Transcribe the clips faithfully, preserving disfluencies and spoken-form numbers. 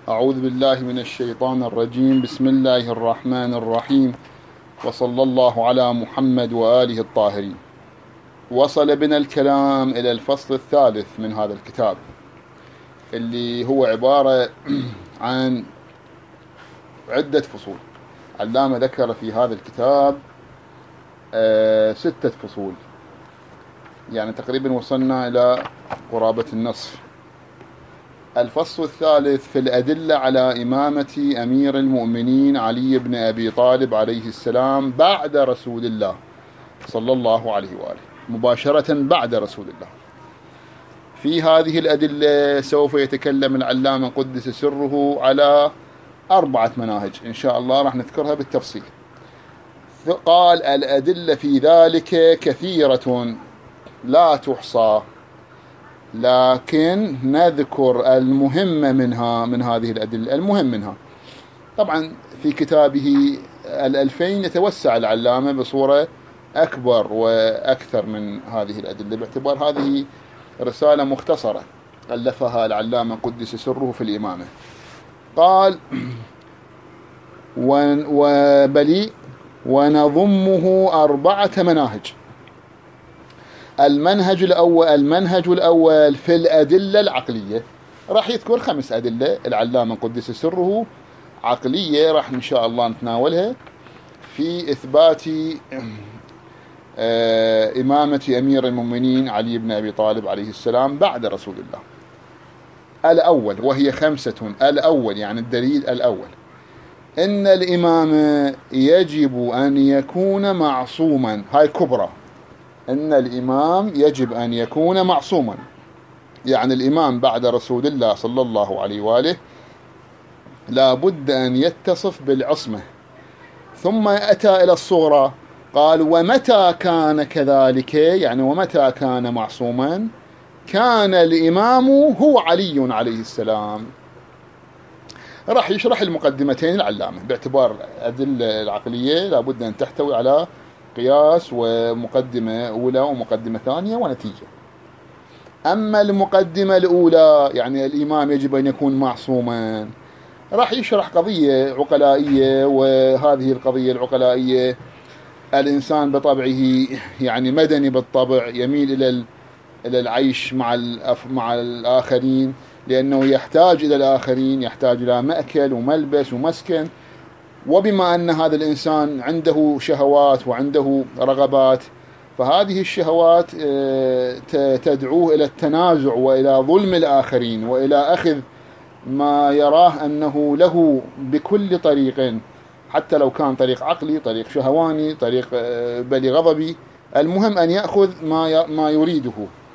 أعوذ بالله من الشيطان الرجيم. بسم الله الرحمن الرحيم، وصلى الله على محمد وآله الطاهرين. وصل بنا الكلام إلى الفصل الثالث من هذا الكتاب، اللي هو عبارة عن عدة فصول. علامة ذكر في هذا الكتاب آه ستة فصول، يعني تقريبا وصلنا إلى قرابة النصف. الفصل الثالث في الأدلة على إمامة أمير المؤمنين علي بن أبي طالب عليه السلام بعد رسول الله صلى الله عليه وآله، مباشرة بعد رسول الله. في هذه الأدلة سوف يتكلم العلامة قدس سره على أربعة مناهج إن شاء الله، راح نذكرها بالتفصيل. قال: الأدلة في ذلك كثيرة لا تحصى، لكن نذكر المهم منها من هذه الأدلة. المهم منها طبعا في كتابه الألفين يتوسع العلامة بصورة أكبر وأكثر من هذه الأدلة، باعتبار هذه رسالة مختصرة ألفها العلامة قدس سره في الإمامة. قال: وبلي ونضمه أربعة مناهج. المنهج الأول المنهج الأول في الأدلة العقلية، راح يذكر خمس أدلة العلامة قدس سره عقلية، راح إن شاء الله نتناولها في إثبات إمامة أمير المؤمنين علي بن أبي طالب عليه السلام بعد رسول الله. الأول، وهي خمسة. الأول يعني الدليل الأول: إن الإمام يجب أن يكون معصوما. هاي كبرى. إن الإمام يجب أن يكون معصوما، يعني الإمام بعد رسول الله صلى الله عليه وآله لا بد أن يتصف بالعصمة. ثم أتى إلى الصغرى، قال: ومتى كان كذلك، يعني ومتى كان معصوما؟ كان الإمام هو علي عليه السلام. راح يشرح المقدمتين العلامة، باعتبار الأدلة العقلية لا بد أن تحتوي على قياس ومقدمة أولى ومقدمة ثانية ونتيجة. أما المقدمة الأولى يعني الإمام يجب أن يكون معصوما، راح يشرح قضية عقلائية، وهذه القضية العقلائية الإنسان بطبعه يعني مدني بالطبع، يميل إلى إلى العيش مع مع الآخرين، لأنه يحتاج إلى الآخرين، يحتاج إلى مأكل وملبس ومسكن. وبما أن هذا الإنسان عنده شهوات وعنده رغبات، فهذه الشهوات تدعوه إلى التنازع وإلى ظلم الآخرين وإلى أخذ ما يراه أنه له بكل طريق، حتى لو كان طريق عقلي، طريق شهواني، طريق بل غضبي، المهم أن يأخذ ما ما يريده.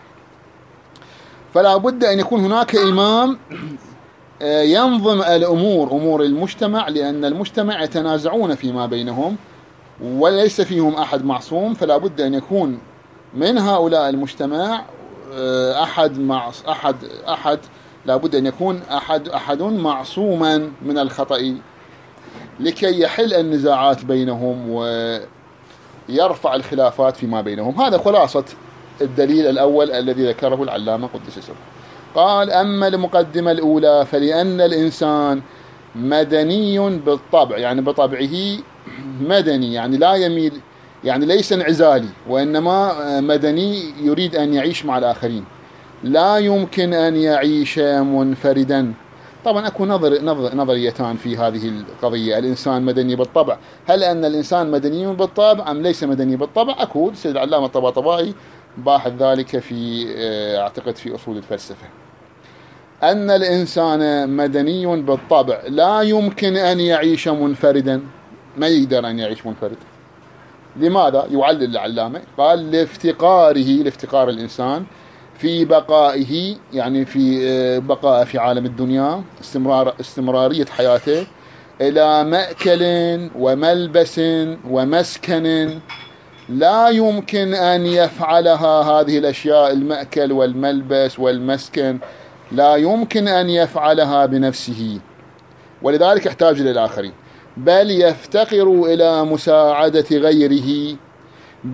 فلا بد أن يكون هناك إمام ينظم الأمور، أمور المجتمع، لأن المجتمع يتنازعون فيما بينهم وليس فيهم أحد معصوم. فلا بد أن يكون من هؤلاء المجتمع أحد مع أحد أحد لا بد أن يكون أحد أحد معصوما من الخطأ، لكي يحل النزاعات بينهم ويرفع الخلافات فيما بينهم. هذا خلاصة الدليل الأول الذي ذكره العلامة قدس سره. قال: أما المقدمة الأولى فلأن الإنسان مدني بالطبع، يعني بطبعه مدني، يعني لا يميل، يعني ليس انعزالي، وإنما مدني يريد أن يعيش مع الآخرين، لا يمكن أن يعيش منفردا. طبعا أكو نظر نظر نظريتان في هذه القضية: الإنسان مدني بالطبع، هل أن الإنسان مدني بالطبع أم ليس مدني بالطبع؟ أكو السيد العلامة الطباطبائي باحث ذلك في أعتقد في أصول الفلسفة. أن الإنسان مدني بالطبع لا يمكن أن يعيش منفردا، ما يقدر أن يعيش منفرد. لماذا؟ يعلل العلامة، قال: لافتقاره، لافتقار الإنسان في بقائه، يعني في بقاء في عالم الدنيا، استمرار استمرارية حياته، إلى مأكل وملبس ومسكن لا يمكن أن يفعلها. هذه الأشياء، المأكل والملبس والمسكن، لا يمكن أن يفعلها بنفسه، ولذلك يحتاج إلى الآخرين، بل يفتقر إلى مساعدة غيره،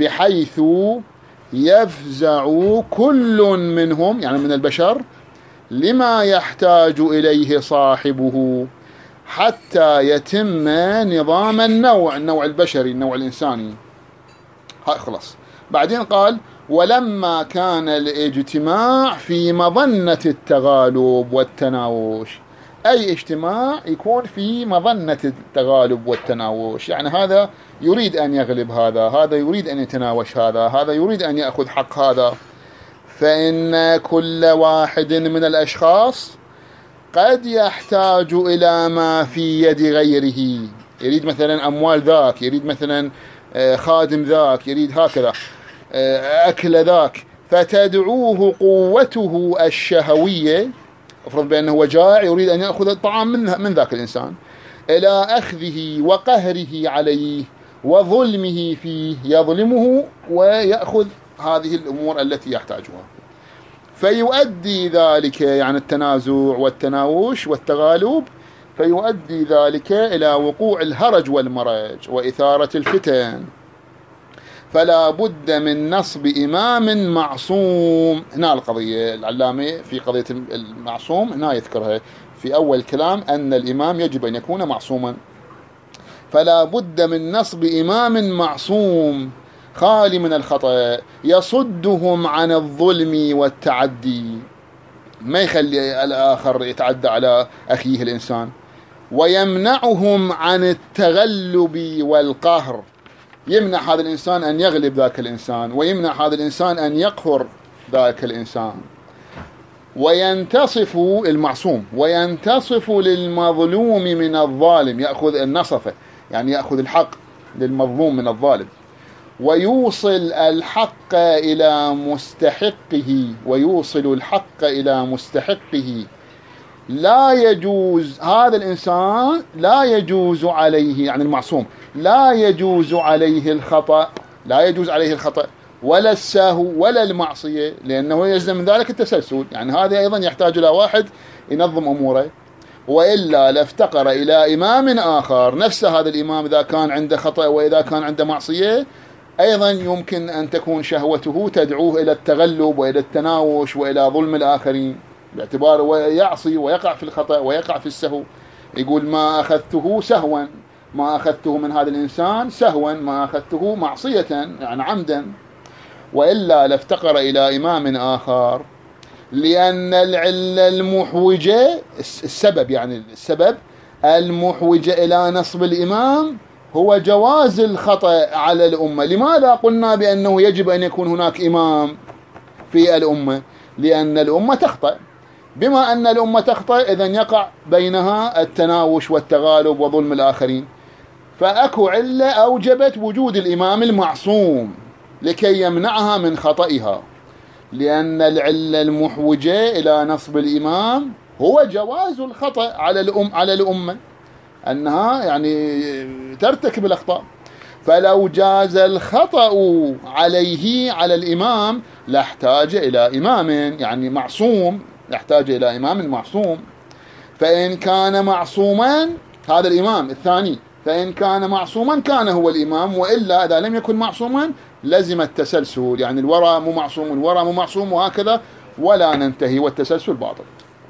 بحيث يفزع كل منهم، يعني من البشر، لما يحتاج إليه صاحبه حتى يتم نظام النوع النوع البشري النوع الإنساني. هاي خلاص. بعدين قال ولما كان الاجتماع في مظنة التغالب والتناوش، أي اجتماع يكون في مظنة التغالب والتناوش، يعني هذا يريد أن يغلب هذا، هذا يريد أن يتناوش هذا، هذا يريد أن يأخذ حق هذا. فإن كل واحد من الأشخاص قد يحتاج إلى ما في يد غيره، يريد مثلا أموال ذاك، يريد مثلا خادم ذاك، يريد هكذا أكل ذاك، فتدعوه قوته الشهوية، افرض بأنه هو جائع يريد أن يأخذ الطعام من من ذاك الإنسان، إلى أخذه وقهره عليه وظلمه فيه، يظلمه ويأخذ هذه الأمور التي يحتاجها. فيؤدي ذلك يعني التنازع والتناوش والتغالب، فيؤدي ذلك إلى وقوع الهرج والمرج وإثارة الفتن. فلا بد من نصب إمام معصوم. هنا القضية العلامة في قضية المعصوم هنا يذكرها في أول الكلام، أن الإمام يجب أن يكون معصوما. فلا بد من نصب إمام معصوم خالي من الخطأ يصدهم عن الظلم والتعدي، ما يخلي الآخر يتعدى على أخيه الإنسان، ويمنعهم عن التغلب والقهر، يمنع هذا الإنسان أن يغلب ذاك الإنسان، ويمنع هذا الإنسان أن يقهر ذاك الإنسان. وينتصف المعصوم وينتصف للمظلوم من الظالم، يأخذ النصفة يعني يأخذ الحق للمظلوم من الظالم، ويوصل الحق إلى مستحقه ويوصل الحق إلى مستحقه. لا يجوز هذا الإنسان لا يجوز عليه يعني المعصوم لا يجوز عليه الخطأ، لا يجوز عليه الخطأ ولا السهو ولا المعصية، لأنه يلزم من ذلك التسلسل، يعني هذا أيضا يحتاج إلى واحد ينظم أموره، وإلا لافتقر إلى إمام آخر نفس هذا الإمام إذا كان عنده خطأ وإذا كان عنده معصية أيضا يمكن أن تكون شهوته تدعوه إلى التغلب وإلى التناوش وإلى ظلم الآخرين، باعتباره يعصي ويقع في الخطأ ويقع في السهو. يقول ما أخذته سهوا، ما أخذته من هذا الإنسان سهوا، ما أخذته معصية يعني عمدا. وإلا لافتقر إلى إمام آخر، لأن العلة المحوجة السبب يعني السبب المحوجة إلى نصب الإمام هو جواز الخطأ على الأمة. لماذا قلنا بأنه يجب أن يكون هناك إمام في الأمة؟ لأن الأمة تخطأ، بما أن الأمة تخطأ إذن يقع بينها التناوش والتغالب وظلم الآخرين، فأكو علة أوجبت وجود الإمام المعصوم لكي يمنعها من خطئها، لأن العلة المحوجة إلى نصب الإمام هو جواز الخطأ على الأم على الأمة، أنها يعني ترتكب الأخطاء. فلو جاز الخطأ عليه على الإمام لاحتاج إلى إمام يعني معصوم، يحتاج إلى إمام معصوم. فإن كان معصوما هذا الإمام الثاني، فإن كان معصوما كان هو الإمام، وإلا إذا لم يكن معصوما لزم التسلسل، يعني الوراء مو معصوم الوراء مو معصوم وهكذا ولا ننتهي، والتسلسل باطل.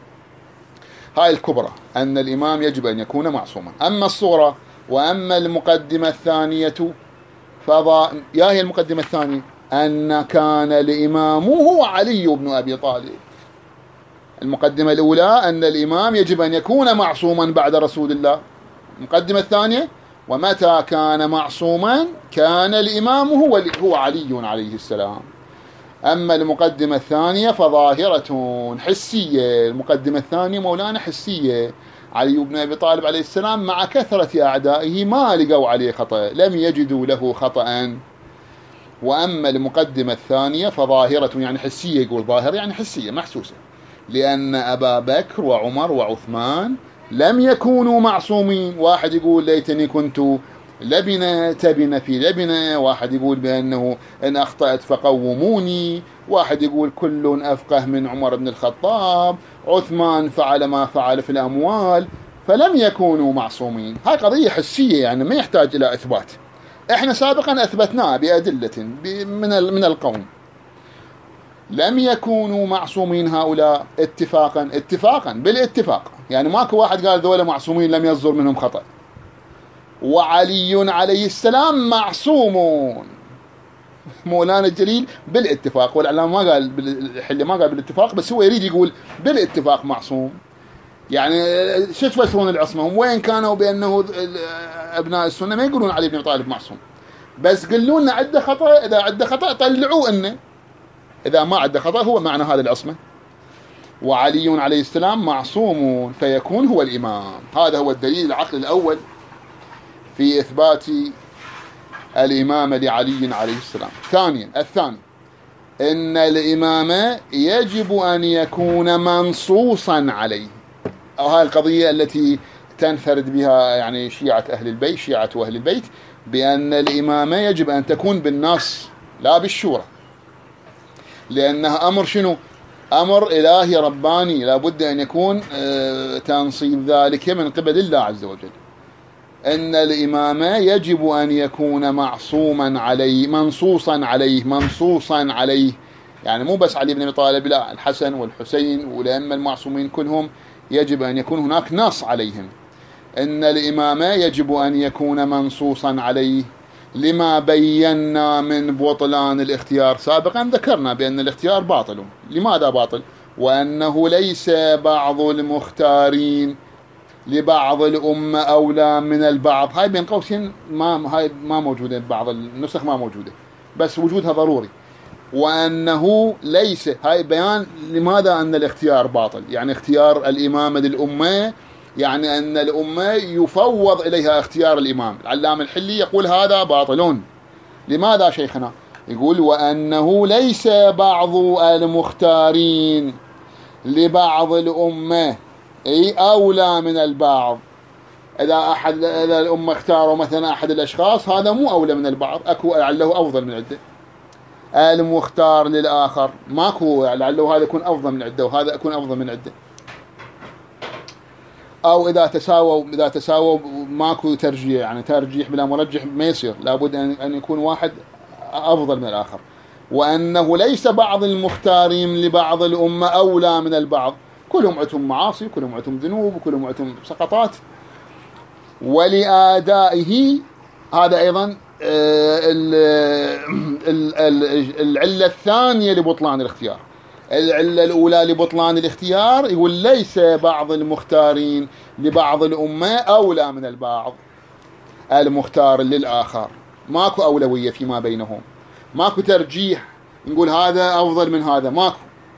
هاي الكبرى أن الإمام يجب أن يكون معصوما. أما الصغرى وأما المقدمة الثانية فضا يا هي المقدمة الثانية أن كان الإمام هو علي بن أبي طالب. المقدمة الأولى أن الإمام يجب أن يكون معصوما بعد رسول الله. المقدمة الثانية ومتى كان معصوما كان الإمام هو هو علي عليه السلام. أما المقدمة الثانية فظاهرة حسية، المقدمة الثانية مولانا حسية. علي بن أبي طالب عليه السلام مع كثرة أعدائه ما لقوا عليه خطأ، لم يجدوا له خطأ. وأما المقدمة الثانية فظاهرة يعني حسية، يقول ظاهر يعني حسية محسوسة، لأن أبا بكر وعمر وعثمان لم يكونوا معصومين. واحد يقول ليتني كنت لبنة تبن في لبنة، واحد يقول بأنه إن أخطأت فقوموني، واحد يقول كل أفقه من عمر بن الخطاب، عثمان فعل ما فعل في الأموال، فلم يكونوا معصومين. هاي قضية حسية يعني ما يحتاج إلى إثبات، إحنا سابقا أثبتناه بأدلة من من القوم. لم يكونوا معصومين هؤلاء اتفاقا اتفاقا بالاتفاق، يعني ماكو واحد قال ذولا معصومين لم يصدر منهم خطأ. وعلي عليه السلام معصومون، مولانا الجليل بالاتفاق، والعلامة ما قال بالحلة ما قال بالاتفاق، بس هو يريد يقول بالاتفاق معصوم. يعني شو تفسرون العصمة؟ هم وين كانوا بأنه أبناء السنة ما يقولون علي بن أبي طالب معصوم، بس قلوا لنا عنده خطأ، إذا عنده خطأ طلعوه إنه، إذا ما عنده خطأ هو معنى هذا العصمة. وعلي عليه السلام معصوم فيكون هو الإمام. هذا هو الدليل العقل الأول في إثبات الإمامة لعلي عليه السلام. ثانيا الثاني إن الإمامة يجب أن يكون منصوصا عليه، أو هذه القضية التي تنفرد بها يعني شيعة أهل البيت، شيعة أهل البيت، بأن الإمامة يجب أن تكون بالنص لا بالشورى، لأنها أمر شنو؟ أمر إلهي رباني، لا بد أن يكون تنصيب ذلك من قبل الله عز وجل. أن الإمامة يجب أن يكون معصوما عليه، منصوصا عليه، منصوصا عليه، يعني مو بس علي بن أبي طالب، لا، الحسن والحسين والأئمة المعصومين كلهم يجب أن يكون هناك نص عليهم. أن الإمامة يجب أن يكون منصوصا عليه، لما بينا من بطلان الاختيار سابقا، ذكرنا بأن الاختيار باطل. لماذا باطل؟ وأنه ليس بعض المختارين لبعض الأمة أولى من البعض. هاي بين قوسين ما هاي ما موجودة، بعض النسخ ما موجودة، بس وجودها ضروري. وأنه ليس، هاي بيان لماذا أن الاختيار باطل، يعني اختيار الإمامة للأمة، يعني أن الأمة يفوض إليها اختيار الإمام. العلامة الحلي يقول هذا باطلون. لماذا شيخنا؟ يقول وأنه ليس بعض المختارين لبعض الأمة أي أولى من البعض. إذا أحد إذا الأمة اختاروا مثلا أحد الأشخاص، هذا مو أولى من البعض، أكو لعله أفضل من عدة. المختار للآخر ماكو لعله هذا يكون أفضل من عدة وهذا يكون أفضل من عدة. أو إذا تساووا إذا تساووا ماكو ترجيح، يعني ترجيح بلا مرجح ما يصير، لابد أن يكون واحد أفضل من الآخر. وأنه ليس بعض المختارين لبعض الأمة أولى من البعض، كلهم عتم معاصي، كلهم عتم ذنوب، كلهم عتم سقطات. ولآدائه، هذا أيضا العلة الثانية لبطلان الاختيار. العلة الأولى لبطلان الاختيار يقول ليس بعض المختارين لبعض الأمة أولى من البعض، المختار للآخر، ماكو أولوية فيما بينهم، ماكو ترجيح نقول هذا أفضل من هذا، ماكو.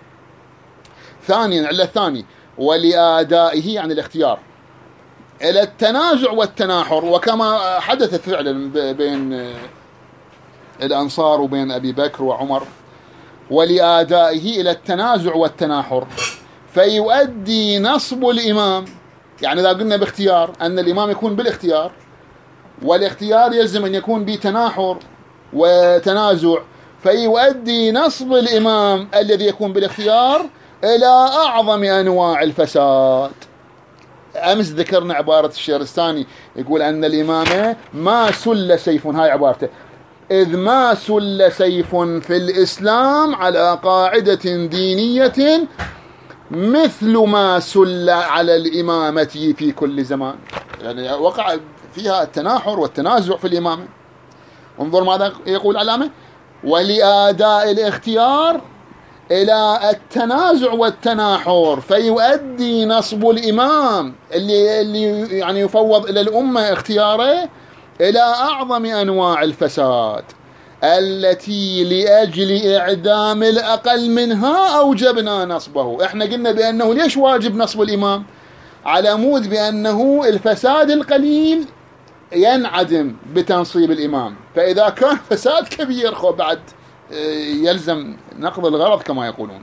ثانيا العلة الثانية ولآدائه عن الاختيار إلى التنازع والتناحر، وكما حدثت فعلا بين الأنصار وبين أبي بكر وعمر، ولآدائه إلى التنازع والتناحر، فيؤدي نصب الإمام. يعني إذا قلنا باختيار أن الإمام يكون بالاختيار، والاختيار يلزم أن يكون بتناحر وتنازع، فيؤدي نصب الإمام الذي يكون بالاختيار إلى أعظم أنواع الفساد. أمس ذكرنا عبارة الشهرستاني يقول أن الإمامة ما سل سيف، هاي عبارته، إذ ما سل سيف في الإسلام على قاعدة دينية مثل ما سل على الإمامة في كل زمان. يعني وقع فيها التناحر والتنازع في الإمامة. انظر ماذا يقول علامة: ولأداء الاختيار إلى التنازع والتناحر، فيؤدي نصب الإمام اللي, اللي يعني يفوض إلى الأمة اختياره إلى أعظم أنواع الفساد التي لأجل إعدام الأقل منها أوجبنا نصبه. إحنا قلنا بأنه ليش واجب نصب الإمام؟ على مود بأنه الفساد القليل ينعدم بتنصيب الإمام، فإذا كان فساد كبير خو بعد يلزم نقض الغرض كما يقولون.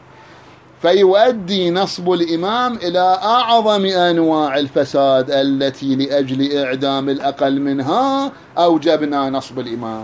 فيؤدي نصب الإمام إلى أعظم أنواع الفساد التي لأجل إعدام الأقل منها أوجبنا نصب الإمام.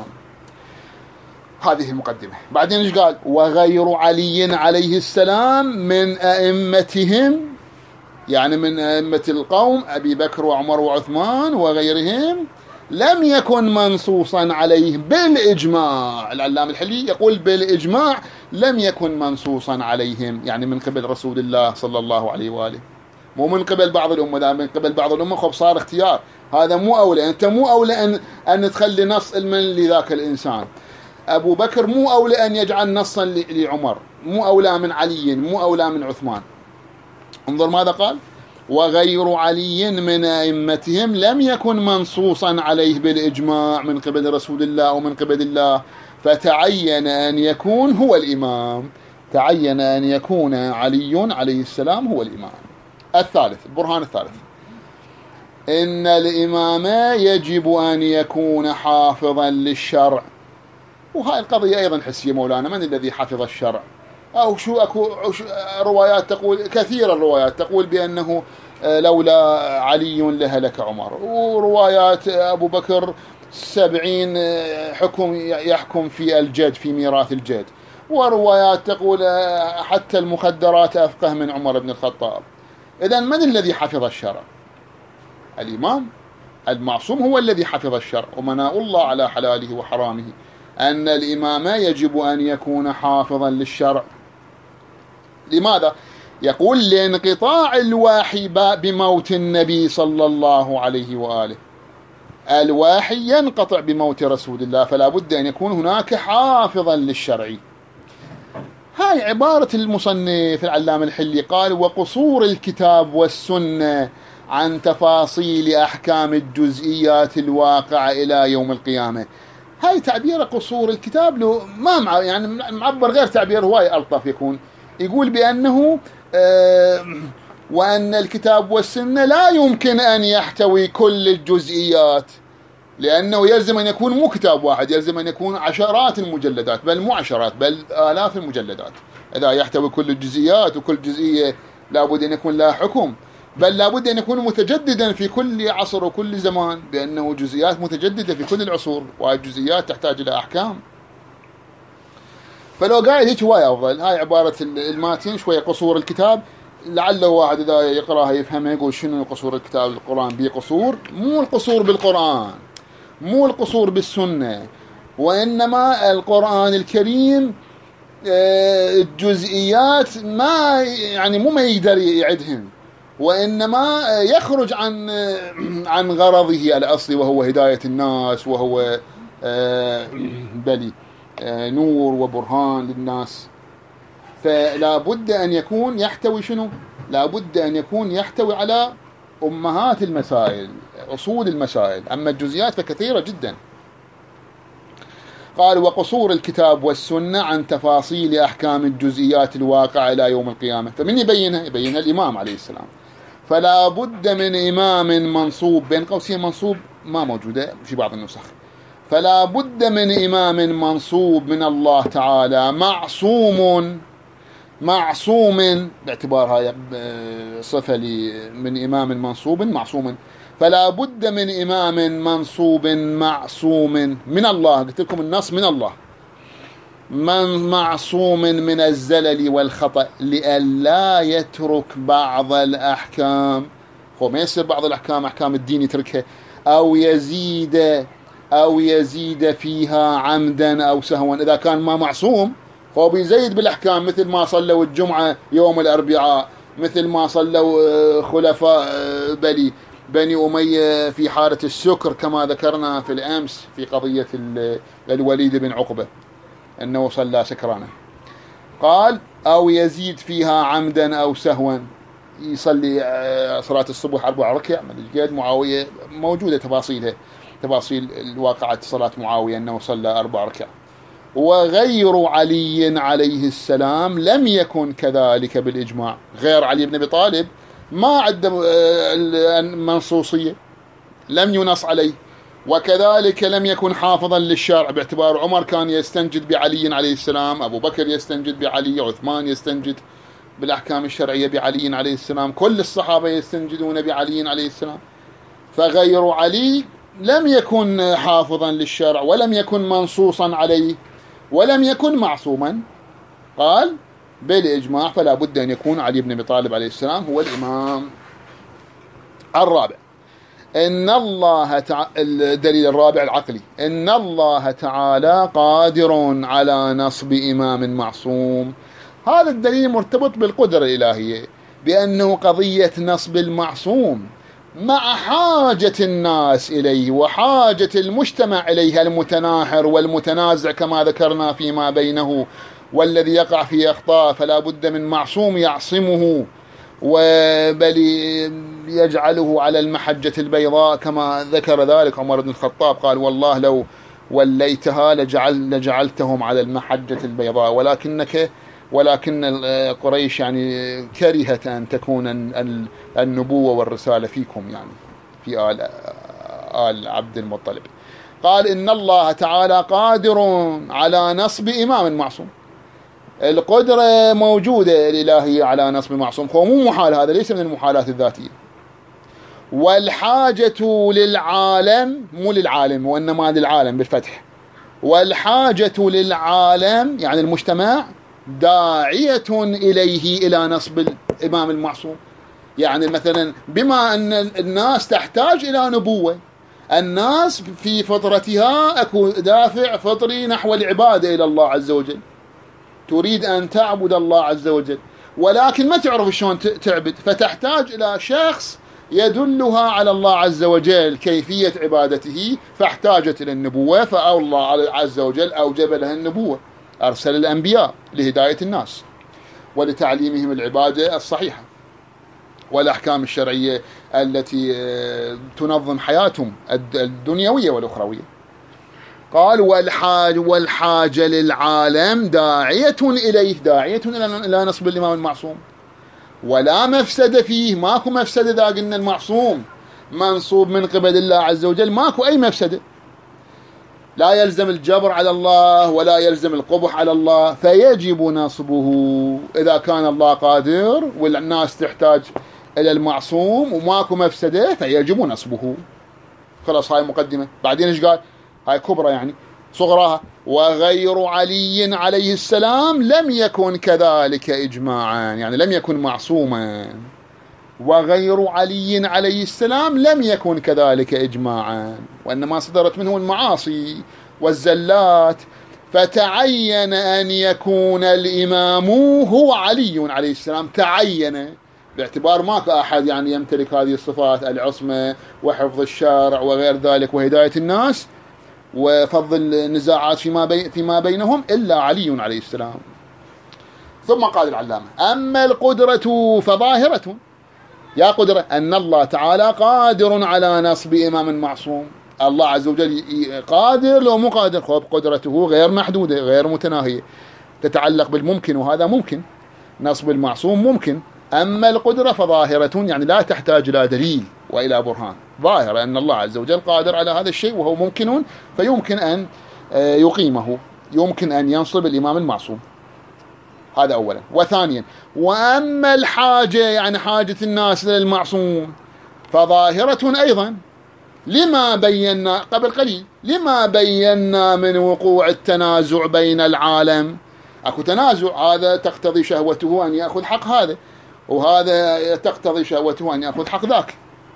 هذه المقدمة. بعدين إيش قال؟ وغير علي عليه السلام من أئمتهم، يعني من أئمة القوم أبي بكر وعمر وعثمان وغيرهم، لم يكن منصوصا عليه بالإجماع. العلامة الحلي يقول بالإجماع، لم يكن منصوصا عليهم، يعني من قبل رسول الله صلى الله عليه وآله، مو من قبل بعض الأمة. لا، من قبل بعض الأمة خب صار اختيار. هذا مو أولى، أنت مو أولى أن, أن تخلي نص علما لذاك الإنسان. أبو بكر مو أولى أن يجعل نصا لعمر، مو أولى من علي، مو أولى من عثمان. انظر ماذا قال: وغير علي من أئمتهم لم يكن منصوصا عليه بالإجماع من قبل رسول الله أو من قبل الله، فتعين أن يكون هو الإمام. تعين أن يكون علي عليه السلام هو الإمام. الثالث، البرهان الثالث: إن الإمام يجب أن يكون حافظا للشرع. وهاي القضية أيضا حسية مولانا، من الذي حفظ الشرع؟ أو شو أكو روايات تقول، كثير الروايات تقول بأنه لولا علي لهلك عمر، وروايات أبو بكر سبعين حكم يحكم في الجد، في ميراث الجد، وروايات تقول حتى المخدرات أفقه من عمر بن الخطاب. إذن من الذي حفظ الشرع؟ الإمام المعصوم هو الذي حفظ الشرع. ومناء الله على حلاله وحرامه أن الإمام يجب أن يكون حافظا للشرع. لماذا؟ يقول: لانقطاع الوحي بموت النبي صلى الله عليه وآله. الوحي ينقطع بموت رسول الله، فلا بد أن يكون هناك حافظا للشرع. هاي عبارة المصنف العلامة الحلي، قال: وقصور الكتاب والسنة عن تفاصيل أحكام الجزئيات الواقعة إلى يوم القيامة. هاي تعبير قصور الكتاب له ما مع يعني معبر غير تعبير هواي ألطف يكون. يقول بأنه آه وأن الكتاب والسنة لا يمكن أن يحتوي كل الجزئيات، لأنه يلزم أن يكون مو كتاب واحد، يلزم أن يكون عشرات المجلدات، بل مو عشرات بل آلاف المجلدات. إذا يحتوي كل الجزئيات وكل جزئية لابد أن يكون لها حكم، بل لابد أن يكون متجددا في كل عصر وكل زمان، بأنه جزئيات متجددة في كل العصور، والجزئيات تحتاج إلى أحكام. فلو قاعد هيك هواية أفضل. هاي عبارة الماتين شوية قصور الكتاب، لعله واحد إذا يقرأها يفهمها يقول شنو قصور الكتاب؟ القرآن بيه قصور؟ مو القصور بالقرآن، مو القصور بالسنة، وإنما القرآن الكريم الجزئيات ما يعني مو ما يقدر يعدهن، وإنما يخرج عن عن غرضه الأصلي، وهو هداية الناس، وهو بلي نور وبرهان للناس. فلا بد أن يكون يحتوي شنو؟ لا بد أن يكون يحتوي على أمهات المسائل، أصول المسائل. أما الجزئيات فكثيرة جدا. قال: وقصور الكتاب والسنة عن تفاصيل أحكام الجزئيات الواقعة إلى يوم القيامة. فمن يبينها؟ يبينها الإمام عليه السلام. فلا بد من إمام منصوب، بين قوسين منصوب ما موجودة في بعض النسخ، فلا بد من إمام منصوب من الله تعالى، معصوم معصوم، باعتبارها صفة من إمام منصوب معصوم. فلا بد من إمام منصوب معصوم من الله. قلت لكم النص من الله، من معصوم من الزلل والخطأ، لئلا يترك بعض الأحكام. هو ما يصير بعض الأحكام أحكام الدين يتركها، أو يزيد أو يزيد فيها عمدا أو سهوا. إذا كان ما معصوم هو بيزيد بالأحكام، مثل ما صلوا الجمعة يوم الأربعاء، مثل ما صلوا خلفاء بلي بني أمية في حالة السكر، كما ذكرنا في الأمس في قضية الوليد بن عقبة أنه صلى سكرانا. قال: أو يزيد فيها عمدا أو سهوا، يصلي صلاة الصبح أربع ركع. قد معاوية موجودة تفاصيلها، تفاصيل الواقعة صلاة معاوية أنه صلى أربع ركع. وغير علي عليه السلام لم يكن كذلك بالإجماع. غير علي بن أبي طالب ما عنده منصوصية، لم ينص عليه. وكذلك لم يكن حافظا للشرع، باعتبار عمر كان يستنجد بعلي عليه السلام، أبو بكر يستنجد بعلي، عثمان يستنجد بالأحكام الشرعية بعلي عليه السلام، كل الصحابة يستنجدون بعلي عليه السلام. فغير علي لم يكن حافظا للشرع، ولم يكن منصوصا عليه، ولم يكن معصوما. قال: بالإجماع فلا بد أن يكون علي بن أبي طالب عليه السلام هو الإمام. الرابع: إن الله تعالى، الدليل الرابع العقلي، إن الله تعالى قادر على نصب إمام معصوم. هذا الدليل مرتبط بالقدرة الإلهية، بأنه قضية نصب المعصوم مع حاجة الناس إليه وحاجة المجتمع إليه المتناحر والمتنازع كما ذكرنا فيما بينه، والذي يقع في أخطاء فلا بد من معصوم يعصمه وبل يجعله على المحجة البيضاء كما ذكر ذلك عمر بن الخطاب، قال والله لو وليتها لجعل لجعلتهم على المحجة البيضاء، ولكنك ولكن قريش يعني كرهت أن تكون النبوة والرسالة فيكم، يعني في آل, آل عبد المطلب. قال إن الله تعالى قادر على نصب إمام معصوم. القدرة موجودة الإلهية على نصب معصوم، هو مو محال، هذا ليس من المحالات الذاتية. والحاجة للعالم، مو للعالم وإنما للعالم بالفتح، والحاجة للعالم يعني المجتمع داعية إليه إلى نصب الإمام المعصوم. يعني مثلا بما أن الناس تحتاج إلى نبوة، الناس في فطرتها أكو دافع فطري نحو العبادة إلى الله عز وجل، تريد أن تعبد الله عز وجل، ولكن ما تعرف شلون تعبد، فتحتاج إلى شخص يدلها على الله عز وجل كيفية عبادته، فاحتاجت إلى النبوة، فالله عز وجل أوجب لها النبوة، أرسل الأنبياء لهداية الناس ولتعليمهم العبادة الصحيحة والأحكام الشرعية التي تنظم حياتهم الدنيوية والأخروية. قال والحاج والحاجة للعالم داعية إليه، داعية إلى نصب الإمام المعصوم، ولا مفسد فيه، ماكو مفسدة إذا قلنا المعصوم منصوب من قبل الله عز وجل، ماكو أي مفسدة، لا يلزم الجبر على الله ولا يلزم القبح على الله، فيجب نصبه إذا كان الله قادر والناس تحتاج إلى المعصوم وماكو مفسدة فيجب نصبه. خلاص هاي مقدمة. بعدين إيش قال؟ هاي كبرى يعني صغراها، وغير علي عليه السلام لم يكن كذلك إجماعا، يعني لم يكن معصوما، وغير علي عليه السلام لم يكن كذلك إجماعا، وإنما صدرت منه المعاصي والزلات، فتعين أن يكون الإمام هو علي عليه السلام، تعين باعتبار ماكو أحد يعني يمتلك هذه الصفات، العصمة وحفظ الشارع وغير ذلك وهداية الناس وفض النزاعات فيما, بي فيما بينهم إلا علي عليه السلام. ثم قال العلامة أما القدرة فظاهرة، يا قدرة أن الله تعالى قادر على نصب إمام معصوم، الله عز وجل قادر لو مو قادر، خب قدرته غير محدودة غير متناهية، تتعلق بالممكن، وهذا ممكن، نصب المعصوم ممكن. أما القدرة فظاهرة يعني لا تحتاج إلى دليل وإلى برهان، ظاهرة أن الله عز وجل قادر على هذا الشيء وهو ممكن، فيمكن أن يقيمه، يمكن أن ينصب الإمام المعصوم، هذا أولا. وثانيا وأما الحاجة يعني حاجة الناس للمعصوم فظاهرة أيضا، لما بينا قبل قليل، لما بينا من وقوع التنازع بين العالم، أكو تنازع، هذا تقتضي شهوته أن يأخذ حق هذا، وهذا تقتضي شهوته أن يأخذ حق ذاك.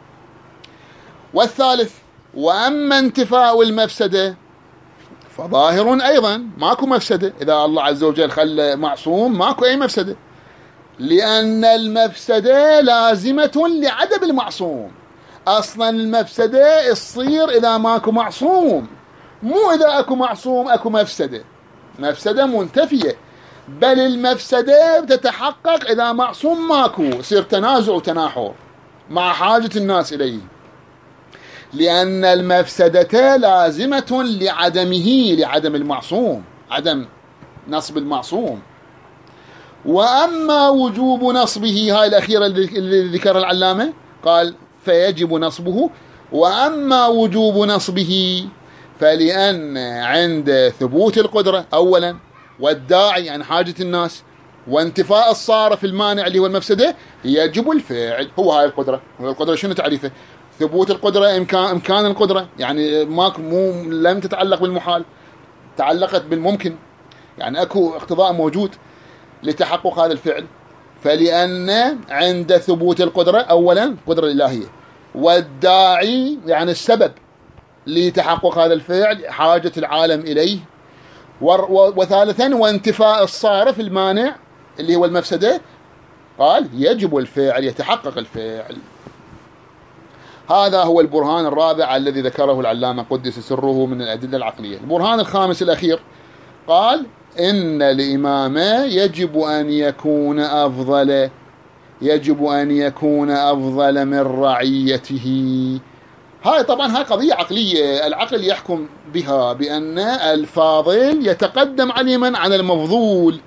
والثالث وأما انتفاء المفسدة فظاهر أيضا، ماكو مفسدة، إذا الله عز وجل خلى معصوم ماكو أي مفسدة، لأن المفسدة لازمة لعدم المعصوم، أصلا المفسدة تصير إذا ماكو معصوم، مو إذا أكو معصوم أكو مفسدة، مفسدة منتفية، بل المفسدة بتتحقق إذا معصوم ماكو، يصير تنازع وتناحر مع حاجة الناس إليه، لأن المفسدة لازمة لعدمه، لعدم المعصوم، عدم نصب المعصوم. وأما وجوب نصبه، هاي الأخيرة اللي ذكر العلامة، قال فيجب نصبه. وأما وجوب نصبه فلأن عند ثبوت القدرة أولا، والداعي عن حاجة الناس، وانتفاء الصارف المانع اللي هو المفسدة، يجب الفعل. هو هاي القدرة، هو القدرة شنو تعريفه؟ ثبوت القدرة، إمكان إمكان القدرة، يعني ما مو لم تتعلق بالمحال، تعلقت بالممكن، يعني أكو اقتضاء موجود لتحقق هذا الفعل. فلأن عند ثبوت القدرة أولا القدرة الإلهية، والداعي يعني السبب لتحقق هذا الفعل حاجة العالم إليه، وثالثا وانتفاء الصارف المانع اللي هو المفسدة، قال يجب الفعل يتحقق الفعل. هذا هو البرهان الرابع الذي ذكره العلامة قدس سره من الأدلة العقلية. البرهان الخامس الأخير قال إن الإمام يجب أن يكون أفضل يجب أن يكون أفضل من رعيته. هاي طبعا هاي قضية عقلية، العقل يحكم بها بأن الفاضل يتقدم علما على المفضول،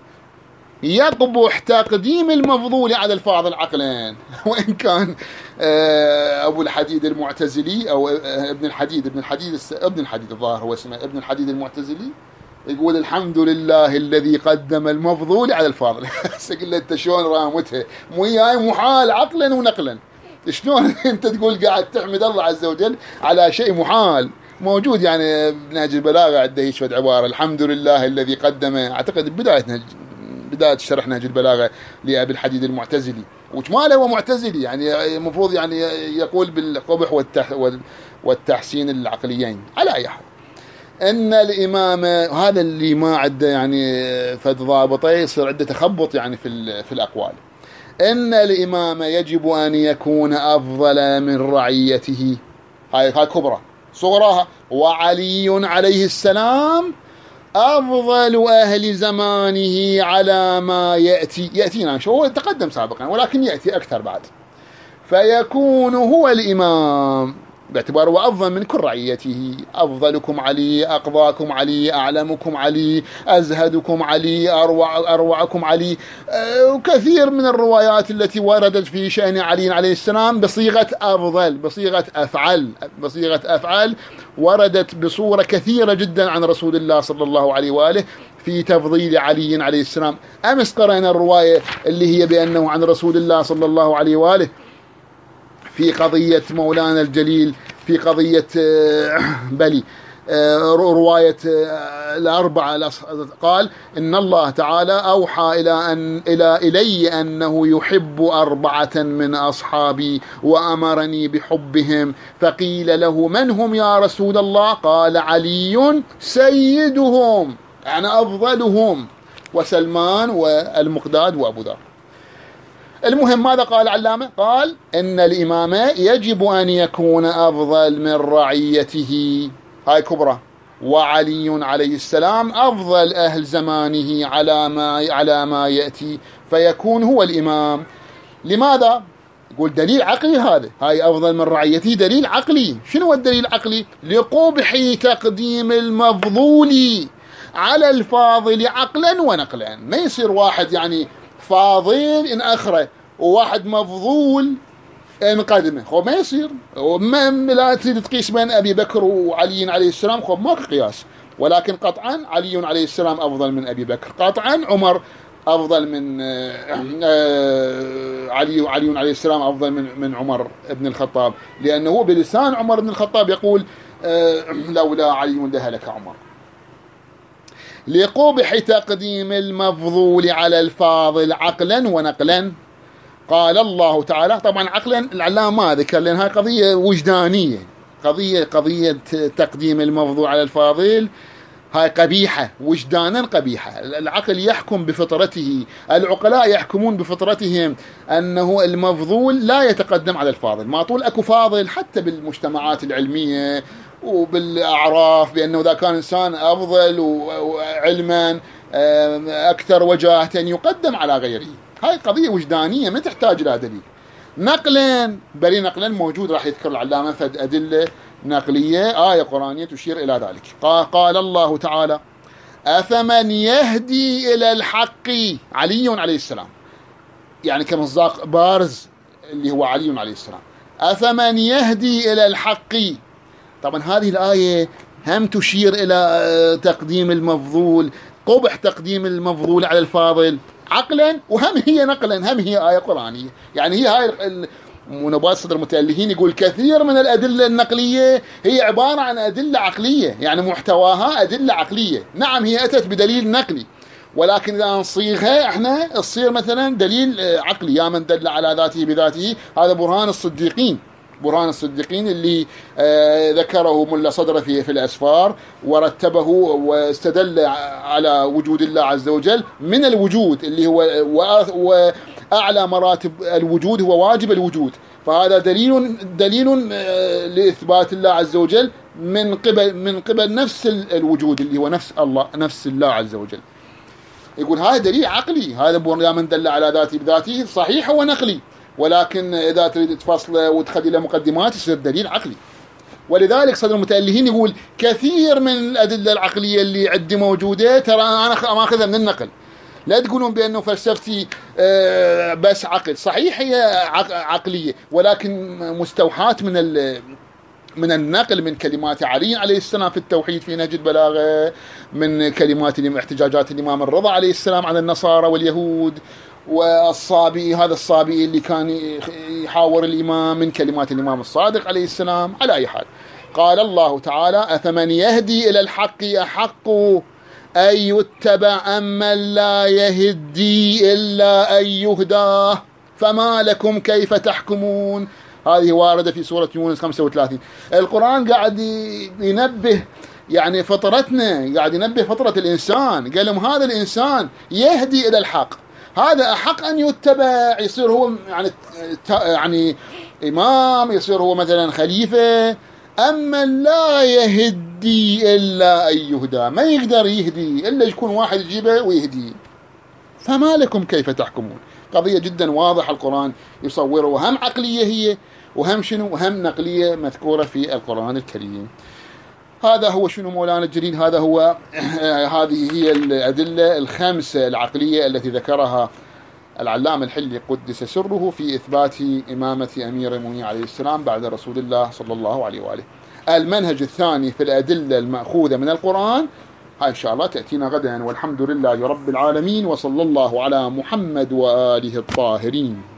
يقبح تقديم المفضول على الفاضل عقلا. وإن كان أبو الحديد المعتزلي أو ابن الحديد ابن الحديد ابن الحديد الظاهر هو اسمه ابن الحديد المعتزلي يقول الحمد لله الذي قدم المفضول على الفاضل. قل انت شلون رامتها؟ مو هاي محال عقلا ونقلا. شلون انت تقول قاعد تحمد الله عز وجل على شيء محال موجود؟ يعني نهج البلاغه عنده هيك شويه عباره الحمد لله الذي قدم، اعتقد بدايه نهج بدايه شرح نهج البلاغه لابي الحديد المعتزلي، وشماله هو معتزلي، يعني المفروض يعني يقول بالقبح والتح والتحسين العقليين. على اي حال ان الامام هذا اللي ما عنده يعني فد ضابطه يصير عنده تخبط يعني في في الاقوال. ان الامام يجب ان يكون افضل من رعيته، هاي هاي كبرى. صغراها وعلي عليه السلام افضل اهل زمانه على ما ياتي ياتينا، شو هو تقدم سابقا ولكن ياتي اكثر بعد، فيكون هو الامام باعتباره وأفضل من كل رعيته. أفضلكم علي، أقضاكم علي، أعلمكم علي، أزهدكم علي، أروع أروعكم علي. وكثير من الروايات التي وردت في شأن علي عليه السلام بصيغة أفضل، بصيغة أفعل، بصيغة أفعل وردت بصورة كثيرة جدا عن رسول الله صلى الله عليه وآله في تفضيل علي عليه السلام. أمس قرأنا الرواية اللي هي بأنه عن رسول الله صلى الله عليه وآله في قضية مولانا الجليل، في قضية بلي رواية الأربعة، قال إن الله تعالى أوحى إلى أن إلى إلي أنه يحب أربعة من أصحابي وأمرني بحبهم، فقيل له من هم يا رسول الله؟ قال علي سيدهم يعني أفضلهم، وسلمان والمقداد وأبو ذر. المهم ماذا قال العلامة؟ قال إن الإمام يجب أن يكون أفضل من رعيته، هاي كبرى، وعلي عليه السلام أفضل أهل زمانه على ما على ما يأتي، فيكون هو الإمام. لماذا؟ يقول دليل عقلي هذا، هاي أفضل من رعيته دليل عقلي. شنو الدليل العقلي؟ لقبح تقديم المفضول على الفاضل عقلا ونقلا. ما يصير واحد يعني فاضل إن أخره وواحد مفضول إن قدمه، خب ما يصير. وما لا تريد تقيس بين أبي بكر وعلي عليه السلام، خب ماك قياس، ولكن قطعا علي عليه السلام أفضل من أبي بكر، قطعا عمر أفضل من علي وعلي عليه السلام أفضل من من عمر بن الخطاب، لأنه بلسان عمر بن الخطاب يقول لولا علي لهلك عمر. لقبح تقديم المفضول على الفاضل عقلا ونقلا. قال الله تعالى، طبعا عقلا العلامة ما ذكر لأن هاي قضية وجدانية، قضية قضية تقديم المفضول على الفاضل هاي قبيحة وجدانا قبيحة. العقل يحكم بفطرته، العقلاء يحكمون بفطرتهم أنه المفضول لا يتقدم على الفاضل. ما طول أكو فاضل حتى بالمجتمعات العلمية وبالأعراف بأنه إذا كان إنسان أفضل وعلما أكثر وجاهة يقدم على غيره. هاي قضية وجدانية ما تحتاج إلى دليل. نقلا بل نقلا موجود، راح يذكر العلامة فد أدلة نقلية آية قرآنية تشير إلى ذلك. قال الله تعالى أفمن يهدي إلى الحق، علي عليه السلام يعني كمصداق بارز اللي هو علي عليه السلام، أفمن يهدي إلى الحق. طبعا هذه الآية هم تشير إلى تقديم المفضول، قبح تقديم المفضول على الفاضل عقلا، وهم هي نقلا، هم هي آية قرآنية. يعني هي هاي منبات صدر المتألهين يقول كثير من الأدلة النقلية هي عبارة عن أدلة عقلية، يعني محتواها أدلة عقلية. نعم هي أتت بدليل نقلي، ولكن إذا نصيغها إحنا تصير مثلا دليل عقلي. يا من دل على ذاته بذاته، هذا برهان الصديقين برهان الصديقين اللي آه ذكره ملا صدر في في الأسفار ورتبه واستدل على وجود الله عز وجل من الوجود اللي هو وأعلى مراتب الوجود هو واجب الوجود. فهذا دليل دليل آه لإثبات الله عز وجل من قبل من قبل نفس الوجود اللي هو نفس الله نفس الله عز وجل. يقول هذا دليل عقلي، هذا من دل على ذاته بذاته صحيح هو نقلي، ولكن إذا تريد تفصله وتخلي له مقدمات يصير دليل عقلي. ولذلك صدر المتألهين يقول كثير من الأدلة العقلية اللي عندي موجودة ترى أنا ماخذها من النقل. لا تقولون بأنه فلسفتي بس عقل، صحيح هي عقلية ولكن مستوحاة من من النقل، من كلمات علي عليه السلام في التوحيد في نهج البلاغة، من كلمات احتجاجات الإمام الرضا عليه السلام على النصارى واليهود، والصابئي هذا الصابئي اللي كان يحاور الإمام، من كلمات الإمام الصادق عليه السلام. على أي حال قال الله تعالى أفمن يهدي إلى الحق أحق أن يتبع أمن لا يهدي إلا أن يهداه فما لكم كيف تحكمون. هذه واردة في سورة يونس خمسة وثلاثين. القرآن قاعد ينبه يعني فطرتنا، قاعد ينبه فطرة الإنسان، قال لهم هذا الإنسان يهدي إلى الحق، هذا أحق أن يتبع، يصير هو يعني يعني إمام، يصير هو مثلا خليفة. أما لا يهدي إلا أن يهدى، ما يقدر يهدي إلا يكون واحد يجيبه ويهدي. فما لكم كيف تحكمون. قضية جدا واضحة القرآن يصوره، وهم عقلية هي وهم شنو وهم نقلية مذكورة في القرآن الكريم. هذا هو شنو مولانا الجليل، هذا هو هذه هي الأدلة الخمسة العقلية التي ذكرها العلامة الحلي قدس سره في إثبات إمامة أمير المؤمنين عليه السلام بعد رسول الله صلى الله عليه وآله. المنهج الثاني في الأدلة المأخوذة من القرآن هاي إن شاء الله تأتينا غدا، والحمد لله رب العالمين، وصلى الله على محمد وآله الطاهرين.